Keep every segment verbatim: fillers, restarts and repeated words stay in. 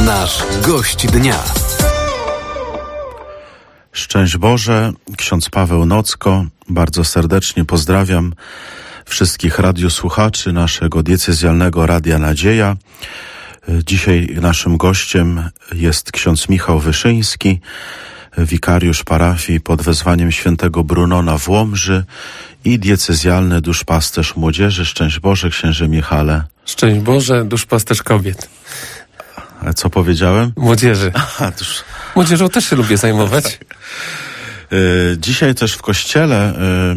Nasz gość dnia. Szczęść Boże, ksiądz Paweł Nocko. Bardzo serdecznie pozdrawiam wszystkich radiosłuchaczy naszego diecezjalnego Radia Nadzieja. Dzisiaj naszym gościem jest ksiądz Michał Wyszyński, wikariusz parafii pod wezwaniem świętego Brunona w Łomży i diecezjalny duszpasterz młodzieży. Szczęść Boże, księże Michale. Szczęść Boże, duszpasterz kobiet. A co powiedziałem? Młodzieży. Aha, już... Młodzieżą też się lubię zajmować. Dzisiaj też w kościele,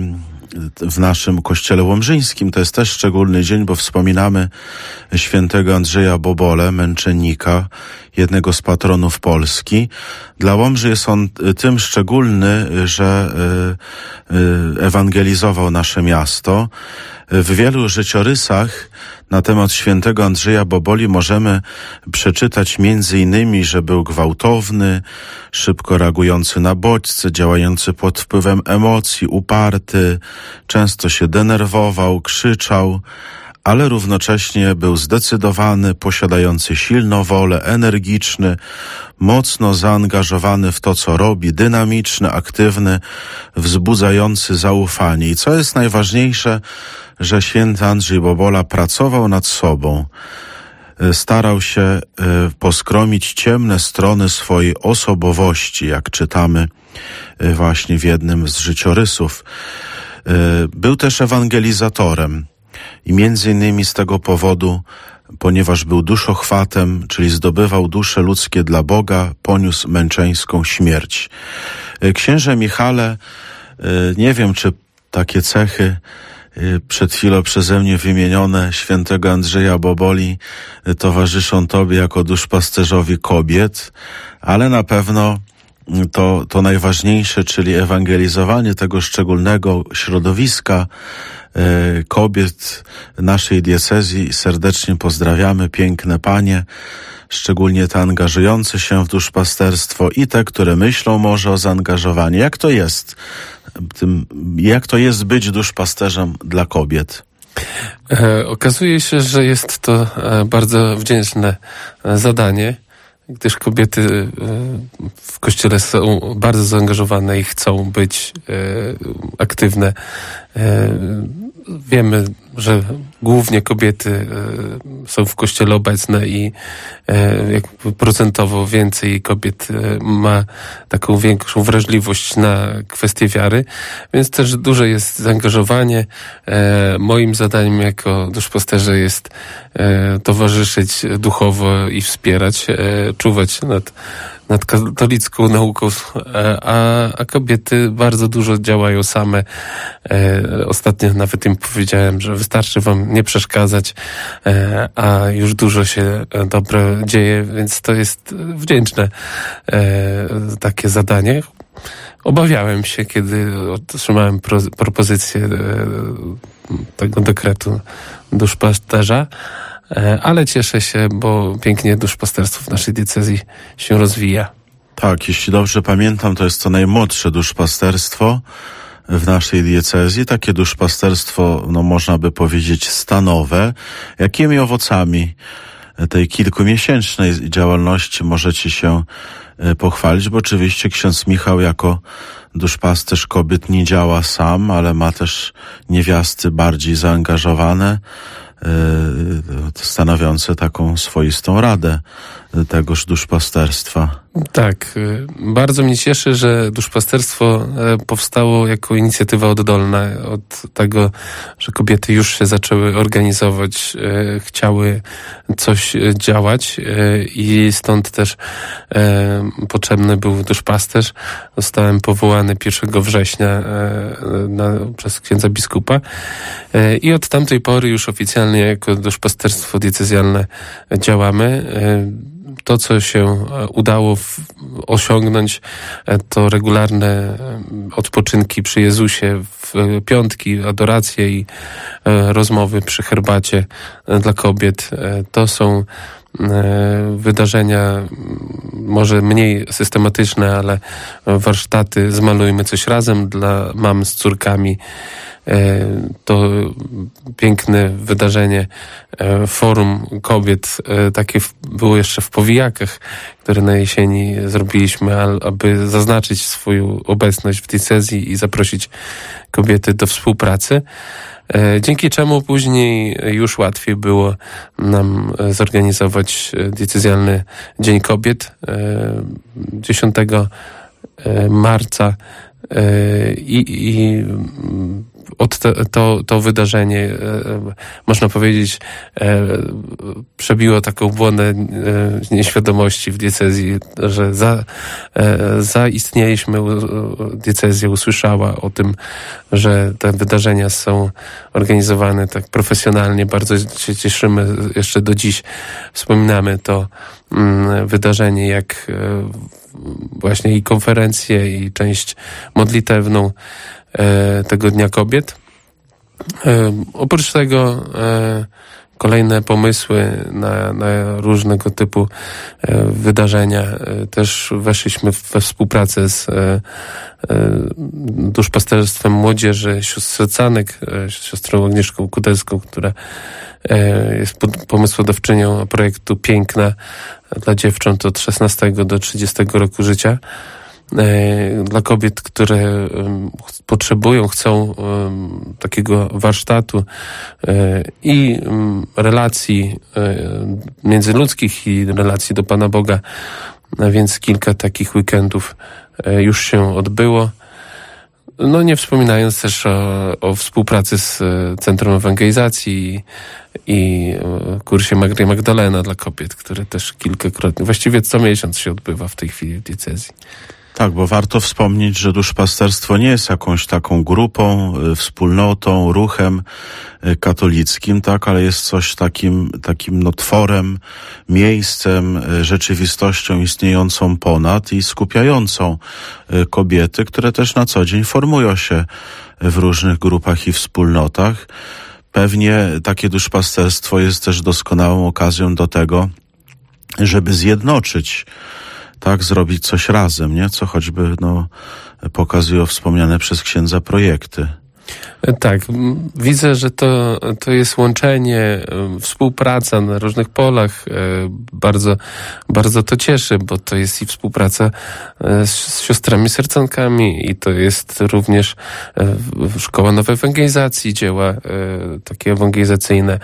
w naszym kościele łomżyńskim, to jest też szczególny dzień, bo wspominamy świętego Andrzeja Bobole, męczennika, jednego z patronów Polski. Dla Łomży jest on tym szczególny, że ewangelizował nasze miasto. W wielu życiorysach na temat świętego Andrzeja Boboli możemy przeczytać między innymi, że był gwałtowny, szybko reagujący na bodźce, działający pod wpływem emocji, uparty, często się denerwował, krzyczał, ale równocześnie był zdecydowany, posiadający silną wolę, energiczny, mocno zaangażowany w to, co robi, dynamiczny, aktywny, wzbudzający zaufanie. I co jest najważniejsze, że święty Andrzej Bobola pracował nad sobą, starał się poskromić ciemne strony swojej osobowości, jak czytamy właśnie w jednym z życiorysów. Był też ewangelizatorem i między innymi z tego powodu, ponieważ był duszochwatem, czyli zdobywał dusze ludzkie dla Boga, poniósł męczeńską śmierć. Księże Michale, nie wiem, czy takie cechy przed chwilą przeze mnie wymienione świętego Andrzeja Boboli towarzyszą tobie jako duszpasterzowi kobiet, ale na pewno to, to najważniejsze, czyli ewangelizowanie tego szczególnego środowiska kobiet naszej diecezji. Serdecznie pozdrawiamy, piękne panie, szczególnie te angażujące się w duszpasterstwo i te, które myślą może o zaangażowaniu. Jak to jest? Tym, jak to jest być duszpasterzem dla kobiet? E, okazuje się, że jest to e, bardzo wdzięczne e, zadanie, gdyż kobiety e, w Kościele są bardzo zaangażowane i chcą być e, aktywne. E, wiemy, że głównie kobiety e, są w Kościele obecne i e, jakby procentowo więcej kobiet e, ma taką większą wrażliwość na kwestie wiary, więc też duże jest zaangażowanie. E, moim zadaniem jako duszpasterza jest e, towarzyszyć duchowo i wspierać, e, czuwać nad nad katolicką nauką, a, a kobiety bardzo dużo działają same. E, ostatnio nawet im powiedziałem, że wystarczy wam nie przeszkadzać, e, a już dużo się dobre dzieje, więc to jest wdzięczne e, takie zadanie. Obawiałem się, kiedy otrzymałem pro, propozycję e, tego dekretu duszpasterza, ale cieszę się, bo pięknie duszpasterstwo w naszej diecezji się rozwija. Tak, jeśli dobrze pamiętam, to jest to najmłodsze duszpasterstwo w naszej diecezji. Takie duszpasterstwo, no można by powiedzieć, stanowe. Jakimi owocami tej kilkumiesięcznej działalności możecie się pochwalić? Bo oczywiście ksiądz Michał jako duszpasterz kobiet nie działa sam, ale ma też niewiasty bardziej zaangażowane, stanowiące taką swoistą radę tegoż duszpasterstwa. Tak, bardzo mnie cieszy, że duszpasterstwo powstało jako inicjatywa oddolna od tego, że kobiety już się zaczęły organizować, chciały coś działać i stąd też potrzebny był duszpasterz. Zostałem powołany pierwszego września na, przez księdza biskupa i od tamtej pory już oficjalnie jako duszpasterstwo diecezjalne działamy. To, co się udało w, osiągnąć, to regularne odpoczynki przy Jezusie, w piątki, adoracje i rozmowy przy herbacie dla kobiet. To są wydarzenia może mniej systematyczne, ale warsztaty Zmalujmy coś razem dla mam z córkami. To piękne wydarzenie, forum kobiet, takie było jeszcze w Powijakach, które na jesieni zrobiliśmy, aby zaznaczyć swoją obecność w diecezji i zaprosić kobiety do współpracy. Dzięki czemu później już łatwiej było nam zorganizować diecezjalny Dzień Kobiet dziesiątego marca i, i od te, to, to wydarzenie, e, można powiedzieć, e, przebiło taką błonę e, nieświadomości w diecezji, że za, e, zaistnieliśmy, diecezja usłyszała o tym, że te wydarzenia są organizowane tak profesjonalnie. Bardzo się cieszymy, jeszcze do dziś wspominamy to mm, wydarzenie, jak e, właśnie i konferencję, i część modlitewną e, tego Dnia Kobiet. E, oprócz tego e, kolejne pomysły na, na różnego typu e, wydarzenia. E, też weszliśmy we współpracę z e, e, duszpasterstwem młodzieży sióstr Sercanek, e, siostrą Agnieszką Kudelską, która e, jest pod, pomysłodawczynią projektu Piękna dla dziewcząt od szesnastego do trzydziestego roku życia. Dla kobiet, które potrzebują, chcą takiego warsztatu i relacji międzyludzkich i relacji do Pana Boga, więc kilka takich weekendów już się odbyło. No nie wspominając też o, o współpracy z Centrum Ewangelizacji i, i kursie Maria Magdalena dla kobiet, które też kilkakrotnie, właściwie co miesiąc się odbywa w tej chwili w diecezji. Tak, bo warto wspomnieć, że duszpasterstwo nie jest jakąś taką grupą, wspólnotą, ruchem katolickim, tak, ale jest coś takim, takim no tworem, miejscem, rzeczywistością istniejącą ponad i skupiającą kobiety, które też na co dzień formują się w różnych grupach i wspólnotach. Pewnie takie duszpasterstwo jest też doskonałą okazją do tego, żeby zjednoczyć, tak, zrobić coś razem, nie? Co choćby, no, pokazują wspomniane przez księdza projekty. Tak, widzę, że to, to jest łączenie, współpraca na różnych polach. Bardzo, bardzo to cieszy, bo to jest i współpraca z siostrami sercankami i to jest również Szkoła Nowej Ewangelizacji, dzieła takie ewangelizacyjne.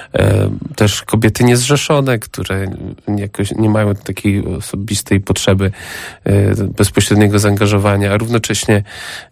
Też kobiety niezrzeszone, które jakoś nie mają takiej osobistej potrzeby bezpośredniego zaangażowania, a równocześnie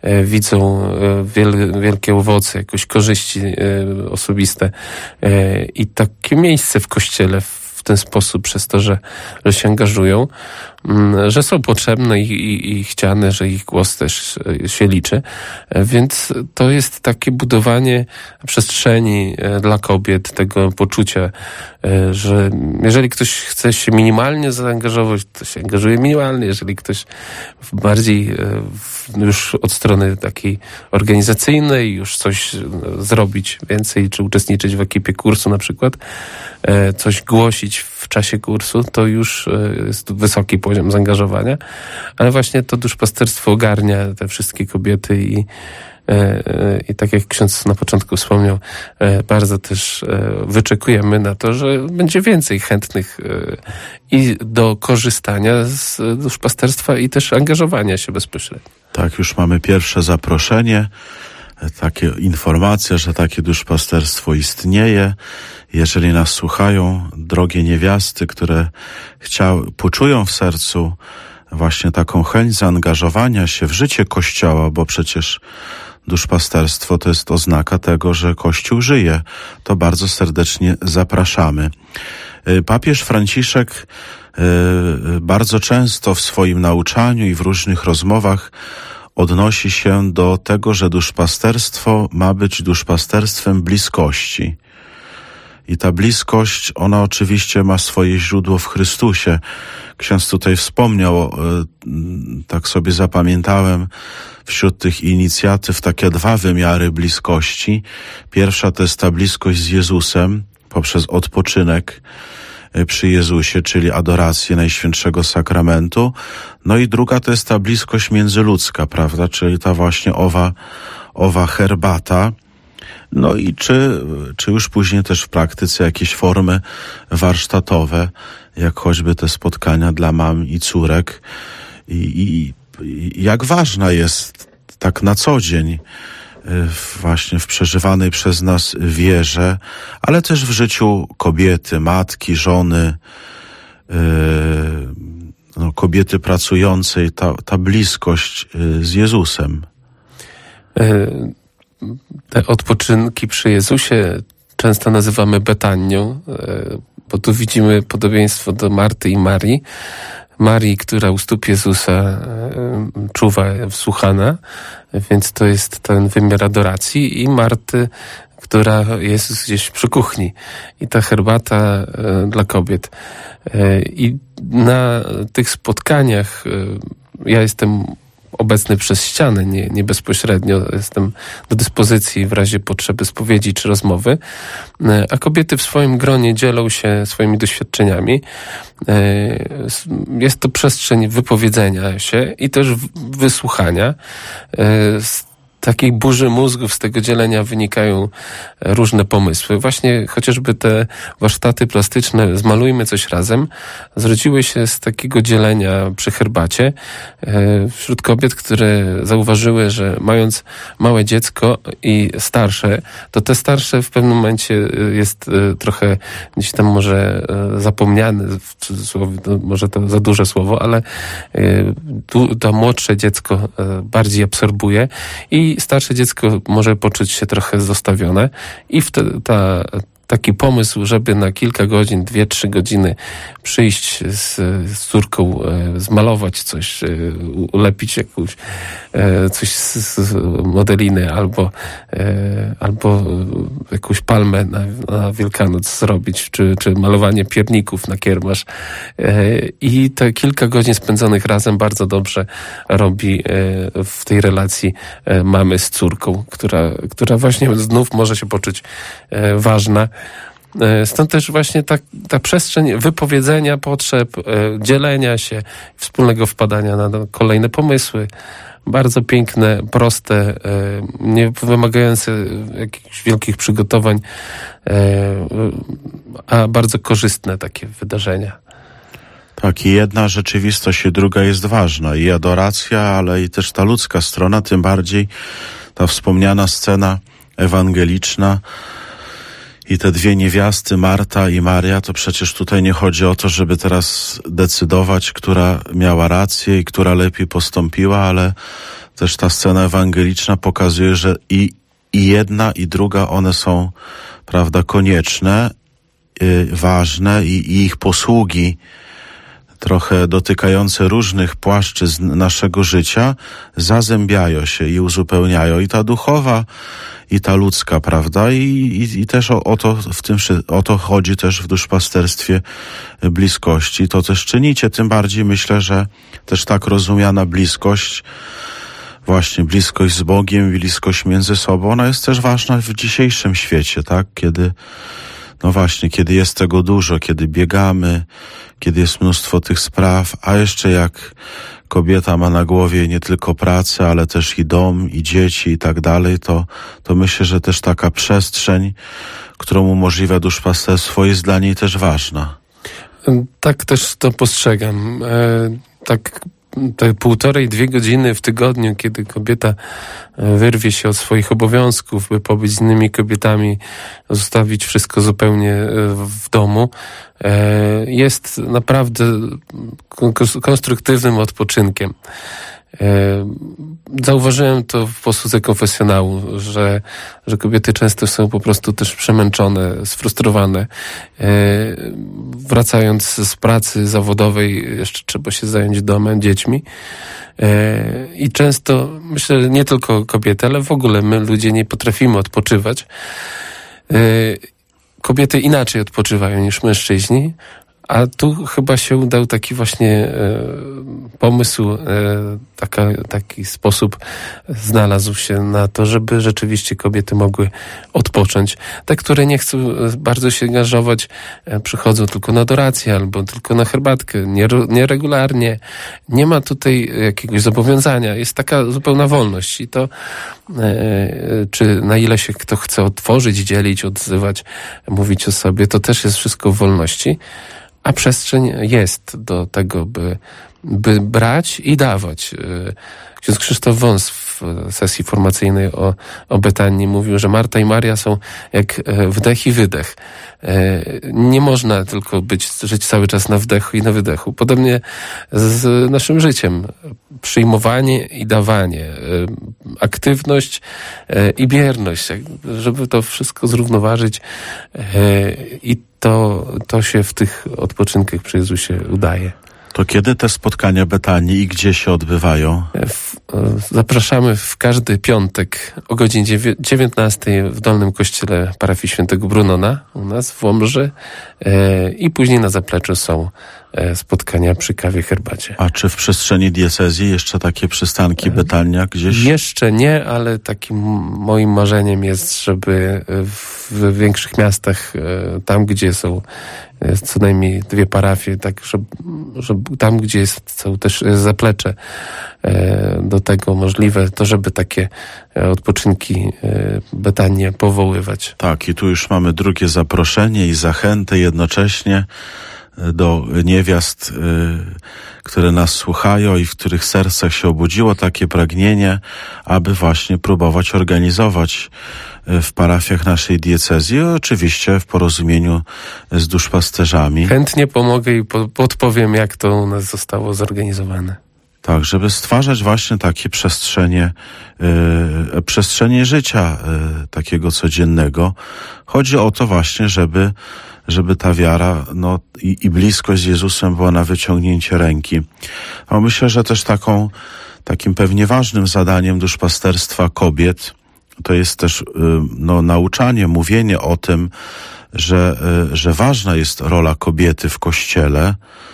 widzą wiele, wielkie owoce, jakoś korzyści e, osobiste e, i takie miejsce w Kościele w ten sposób, przez to, że, że się angażują, m, że są potrzebne i, i, i chciane, że ich głos też się liczy. E, więc to jest takie budowanie przestrzeni e, dla kobiet, tego poczucia, e, że jeżeli ktoś chce się minimalnie zaangażować, to się angażuje minimalnie. Jeżeli ktoś bardziej e, w, już od strony takiej organizacyjnej już coś zrobić więcej, czy uczestniczyć w ekipie kursu na przykład, e, coś głosić w czasie kursu, to już e, jest wysoki poziom zaangażowania, ale właśnie to duszpasterstwo ogarnia te wszystkie kobiety i I tak jak ksiądz na początku wspomniał, bardzo też wyczekujemy na to, że będzie więcej chętnych i do korzystania z duszpasterstwa i też angażowania się bezpośrednio. Tak, już mamy pierwsze zaproszenie, takie informacje, że takie duszpasterstwo istnieje. Jeżeli nas słuchają drogie niewiasty, które chciały, poczują w sercu właśnie taką chęć zaangażowania się w życie Kościoła, bo przecież duszpasterstwo to jest oznaka tego, że Kościół żyje. To bardzo serdecznie zapraszamy. Papież Franciszek bardzo często w swoim nauczaniu i w różnych rozmowach odnosi się do tego, że duszpasterstwo ma być duszpasterstwem bliskości. I ta bliskość, ona oczywiście ma swoje źródło w Chrystusie. Ksiądz tutaj wspomniał, tak sobie zapamiętałem, wśród tych inicjatyw takie dwa wymiary bliskości. Pierwsza to jest ta bliskość z Jezusem poprzez odpoczynek przy Jezusie, czyli adorację Najświętszego Sakramentu. No i druga to jest ta bliskość międzyludzka, prawda, czyli ta właśnie owa, owa herbata. No i czy, czy już później też w praktyce jakieś formy warsztatowe, jak choćby te spotkania dla mam i córek. I, i, i jak ważna jest tak na co dzień właśnie w przeżywanej przez nas wierze, ale też w życiu kobiety, matki, żony, yy, no, kobiety pracującej, ta, ta bliskość z Jezusem. Te odpoczynki przy Jezusie często nazywamy Betanią, bo tu widzimy podobieństwo do Marty i Marii. Marii, która u stóp Jezusa czuwa, wsłuchana, więc to jest ten wymiar adoracji, i Marty, która jest gdzieś przy kuchni, i ta herbata dla kobiet. I na tych spotkaniach ja jestem obecny przez ścianę, nie, nie bezpośrednio, jestem do dyspozycji w razie potrzeby spowiedzi czy rozmowy, a kobiety w swoim gronie dzielą się swoimi doświadczeniami. Jest to przestrzeń wypowiedzenia się i też wysłuchania. Z takiej burzy mózgów, z tego dzielenia wynikają różne pomysły. Właśnie chociażby te warsztaty plastyczne Zmalujmy coś razem zrodziły się z takiego dzielenia przy herbacie wśród kobiet, które zauważyły, że mając małe dziecko i starsze, to te starsze w pewnym momencie jest trochę gdzieś tam może zapomniane, w cudzysłowie, to może to za duże słowo, ale tu to młodsze dziecko bardziej absorbuje i I starsze dziecko może poczuć się trochę zostawione, i wtedy ta, taki pomysł, żeby na kilka godzin, dwie, trzy godziny przyjść z, z córką, e, zmalować coś, e, ulepić jakąś, e, coś z, z modeliny albo, e, albo jakąś palmę na, na Wielkanoc zrobić, czy, czy malowanie pierników na kiermasz. E, I te kilka godzin spędzonych razem bardzo dobrze robi e, w tej relacji e, mamy z córką, która, która właśnie znów może się poczuć e, ważna. Stąd też właśnie ta, ta przestrzeń wypowiedzenia potrzeb, e, dzielenia się, wspólnego wpadania na, na kolejne pomysły. Bardzo piękne, proste, e, nie wymagające jakichś wielkich przygotowań, e, a bardzo korzystne takie wydarzenia. Tak, i jedna rzeczywistość i druga jest ważna. I adoracja, ale i też ta ludzka strona, tym bardziej ta wspomniana scena ewangeliczna. I te dwie niewiasty, Marta i Maria, to przecież tutaj nie chodzi o to, żeby teraz decydować, która miała rację i która lepiej postąpiła, ale też ta scena ewangeliczna pokazuje, że i, i jedna, i druga, one są, prawda, konieczne, yy, ważne, i, i ich posługi, trochę dotykające różnych płaszczyzn naszego życia, zazębiają się i uzupełniają. I ta duchowa, i ta ludzka, prawda? I, i, i też o, o to w tym, o to chodzi też w duszpasterstwie bliskości. To też czynicie, tym bardziej myślę, że też tak rozumiana bliskość, właśnie bliskość z Bogiem, bliskość między sobą, ona jest też ważna w dzisiejszym świecie, tak? Kiedy, no właśnie, kiedy jest tego dużo, kiedy biegamy, kiedy jest mnóstwo tych spraw, a jeszcze jak kobieta ma na głowie nie tylko pracę, ale też i dom, i dzieci, i tak dalej, to, to myślę, że też taka przestrzeń, którą umożliwia duszpasterstwo, jest dla niej też ważna. Tak też to postrzegam. E, tak te półtorej, dwie godziny w tygodniu, kiedy kobieta wyrwie się od swoich obowiązków, by pobyć z innymi kobietami, zostawić wszystko zupełnie w domu, jest naprawdę konstruktywnym odpoczynkiem. Zauważyłem to w posłudze konfesjonału, że, że kobiety często są po prostu też przemęczone, sfrustrowane. Wracając z pracy zawodowej, jeszcze trzeba się zająć domem, dziećmi. I często, myślę, że nie tylko kobiety, ale w ogóle my ludzie nie potrafimy odpoczywać. Kobiety inaczej odpoczywają niż mężczyźni, A tu chyba się udał taki właśnie e, pomysł, e, taka, taki sposób znalazł się na to, żeby rzeczywiście kobiety mogły odpocząć. Te, które nie chcą bardzo się angażować, e, przychodzą tylko na dorację albo tylko na herbatkę, nieregularnie. Nie ma tutaj jakiegoś zobowiązania. Jest taka zupełna wolność i to e, czy na ile się kto chce otworzyć, dzielić, odzywać, mówić o sobie, to też jest wszystko w wolności. A przestrzeń jest do tego, by, by brać i dawać. Ksiądz Krzysztof Wąs w sesji formacyjnej o, o Betanii mówił, że Marta i Maria są jak wdech i wydech. Nie można tylko być, żyć cały czas na wdechu i na wydechu. Podobnie z naszym życiem. Przyjmowanie i dawanie. Aktywność i bierność. Żeby to wszystko zrównoważyć i to, to się w tych odpoczynkach przy Jezusie udaje. To kiedy te spotkania Betanii i gdzie się odbywają? W, zapraszamy w każdy piątek o godzinie dziewiętnastej w Dolnym Kościele Parafii Świętego Brunona u nas w Łomży e, i później na zapleczu są e, spotkania przy kawie, herbacie. A czy w przestrzeni diecezji jeszcze takie przystanki Betania gdzieś? Jeszcze nie, ale takim moim marzeniem jest, żeby w większych miastach, e, tam gdzie są co najmniej dwie parafie, tak, żeby, żeby tam, gdzie jest, są też zaplecze e, do tego możliwe, to żeby takie e, odpoczynki e, Betanię powoływać. Tak, i tu już mamy drugie zaproszenie i zachętę jednocześnie do niewiast, y, które nas słuchają i w których sercach się obudziło takie pragnienie, aby właśnie próbować organizować w parafiach naszej diecezji, oczywiście w porozumieniu z duszpasterzami. Chętnie pomogę i po, podpowiem, jak to u nas zostało zorganizowane. Tak, żeby stwarzać właśnie takie przestrzenie, y, przestrzenie życia y, takiego codziennego. Chodzi o to właśnie, żeby żeby ta wiara no, i, i bliskość z Jezusem była na wyciągnięcie ręki. A myślę, że też taką, takim pewnie ważnym zadaniem duszpasterstwa kobiet to jest też y, no, nauczanie, mówienie o tym, że, y, że ważna jest rola kobiety w Kościele,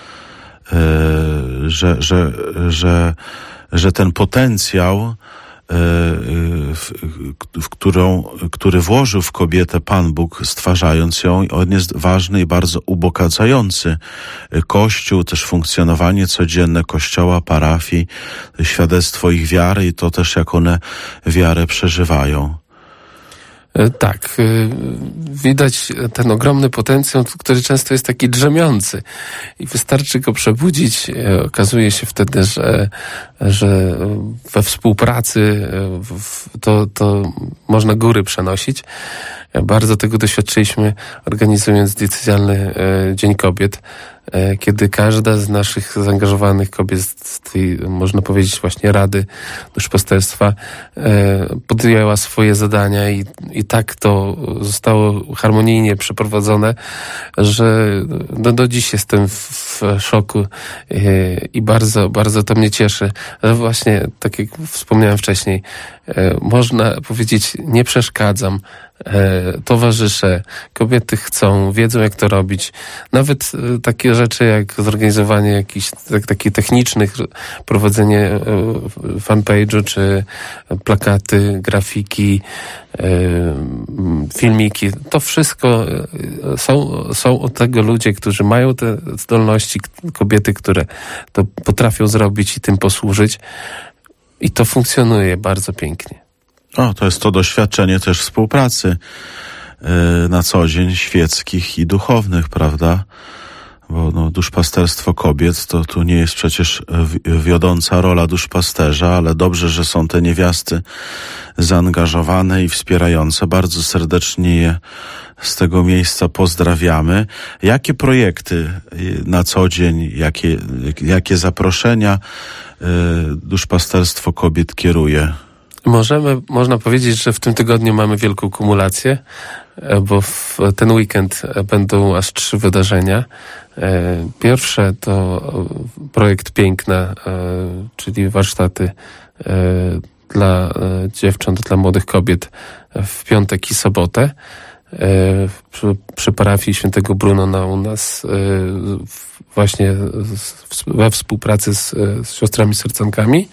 y, że, że, że, że ten potencjał, W, w którą, który włożył w kobietę Pan Bóg, stwarzając ją, on jest ważny i bardzo ubogacający. Kościół, też funkcjonowanie codzienne Kościoła, parafii, świadectwo ich wiary i to też, jak one wiarę przeżywają. Tak, widać ten ogromny potencjał, który często jest taki drzemiący i wystarczy go przebudzić. Okazuje się wtedy, że, że we współpracy to, to można góry przenosić. Bardzo tego doświadczyliśmy, organizując diecezjalny Dzień Kobiet, kiedy każda z naszych zaangażowanych kobiet z tej, można powiedzieć, właśnie Rady Duszpasterstwa podjęła swoje zadania i, i tak to zostało harmonijnie przeprowadzone, że do, do dziś jestem w, w szoku i bardzo, bardzo to mnie cieszy. Ale właśnie, tak jak wspomniałem wcześniej, można powiedzieć, nie przeszkadzam, towarzysze, kobiety chcą, wiedzą, jak to robić. Nawet takie rzeczy jak zorganizowanie jakichś tak, takich technicznych, prowadzenie fanpage'u, czy plakaty, grafiki, filmiki. To wszystko są, są od tego ludzie, którzy mają te zdolności, kobiety, które to potrafią zrobić i tym posłużyć. I to funkcjonuje bardzo pięknie. O, to jest to doświadczenie też współpracy yy, na co dzień świeckich i duchownych, prawda? Bo no, duszpasterstwo kobiet to tu nie jest przecież wiodąca rola duszpasterza, ale dobrze, że są te niewiasty zaangażowane i wspierające. Bardzo serdecznie je z tego miejsca pozdrawiamy. Jakie projekty na co dzień, jakie, jakie zaproszenia yy, duszpasterstwo kobiet kieruje? Możemy, można powiedzieć, że w tym tygodniu mamy wielką kumulację, bo w ten weekend będą aż trzy wydarzenia. Pierwsze to projekt Piękna, czyli warsztaty dla dziewcząt, dla młodych kobiet w piątek i sobotę. przy, przy parafii świętego Brunona u nas właśnie we współpracy z, z siostrami sercankami.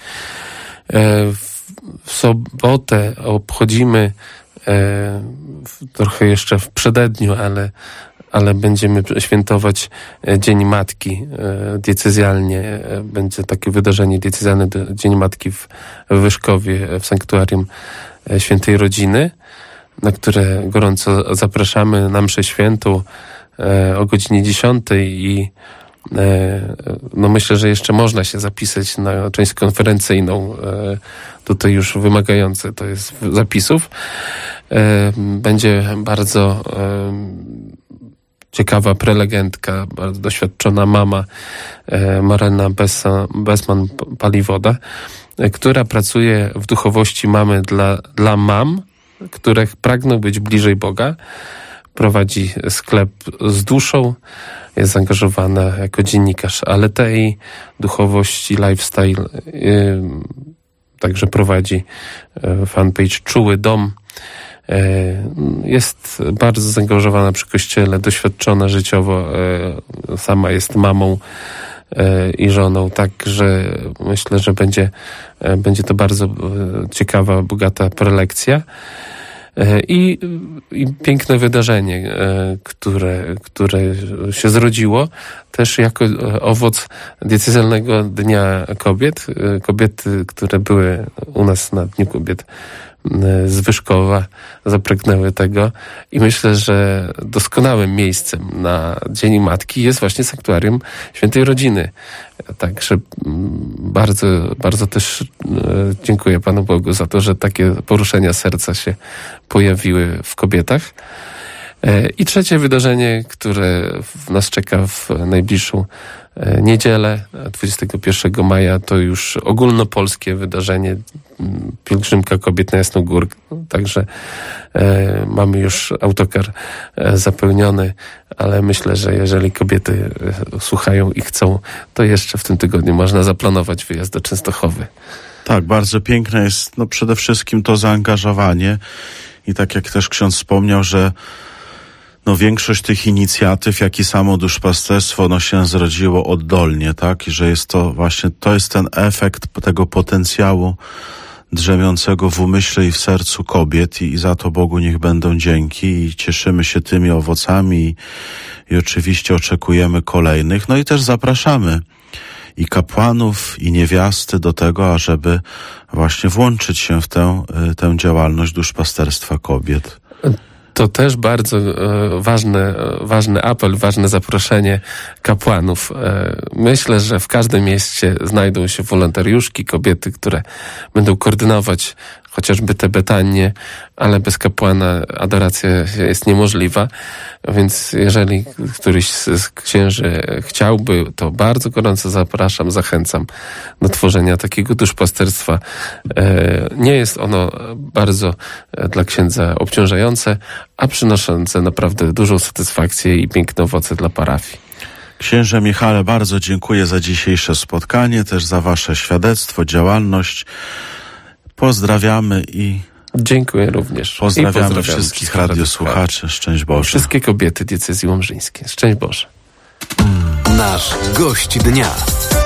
W sobotę obchodzimy trochę jeszcze w przededniu, ale ale będziemy świętować Dzień Matki diecezjalnie. Będzie takie wydarzenie diecezjalne, Dzień Matki w Wyszkowie, w Sanktuarium Świętej Rodziny, na które gorąco zapraszamy na mszę świętą o godzinie dziesiątej i no myślę, że jeszcze można się zapisać na część konferencyjną, tutaj już wymagające to jest zapisów. Będzie bardzo ciekawa prelegentka, bardzo doświadczona mama Marena Besman-Paliwoda, która pracuje w duchowości mamy dla, dla mam, które pragną być bliżej Boga. Prowadzi sklep z duszą, jest zaangażowana jako dziennikarz Aletei, duchowości, lifestyle, yy, także prowadzi yy, fanpage Czuły Dom. Jest bardzo zaangażowana przy Kościele, doświadczona życiowo, sama jest mamą i żoną, także myślę, że będzie, będzie to bardzo ciekawa, bogata prelekcja. I, i piękne wydarzenie, które, które się zrodziło też jako owoc diecezjalnego Dnia Kobiet. Kobiety, które były u nas na Dniu Kobiet z Wyszkowa, zapragnęły tego i myślę, że doskonałym miejscem na Dzień Matki jest właśnie Sanktuarium Świętej Rodziny. Także bardzo, bardzo też dziękuję Panu Bogu za to, że takie poruszenia serca się pojawiły w kobietach. I trzecie wydarzenie, które nas czeka w najbliższą niedzielę, dwudziestego pierwszego maja, to już ogólnopolskie wydarzenie Pielgrzymka Kobiet na Jasną Górkę. Także e, mamy już autokar e, zapełniony, ale myślę, że jeżeli kobiety e, słuchają i chcą, to jeszcze w tym tygodniu można zaplanować wyjazd do Częstochowy. Tak, bardzo piękne jest no przede wszystkim to zaangażowanie i tak jak też ksiądz wspomniał, że no większość tych inicjatyw, jak i samo duszpasterstwo, no się zrodziło oddolnie, tak? I że jest to właśnie, to jest ten efekt tego potencjału drzemiącego w umyśle i w sercu kobiet i, i za to Bogu niech będą dzięki i cieszymy się tymi owocami i, i oczywiście oczekujemy kolejnych. No i też zapraszamy i kapłanów, i niewiasty do tego, ażeby właśnie włączyć się w tę, tę działalność duszpasterstwa kobiet. To też bardzo e, ważny, e, ważny apel, ważne zaproszenie kapłanów. E, myślę, że w każdym mieście znajdą się wolontariuszki, kobiety, które będą koordynować chociażby te betanie, ale bez kapłana adoracja jest niemożliwa. Więc jeżeli któryś z księży chciałby, to bardzo gorąco zapraszam, zachęcam do tworzenia takiego duszpasterstwa. Nie jest ono bardzo dla księdza obciążające, a przynoszące naprawdę dużą satysfakcję i piękne owoce dla parafii. Księże Michale, bardzo dziękuję za dzisiejsze spotkanie, też za wasze świadectwo, działalność. Pozdrawiamy i dziękuję również. Pozdrawiamy wszystkich radiosłuchaczy. Szczęść Boże. Wszystkie kobiety diecezji łomżyńskiej. Szczęść Boże. Nasz gość dnia.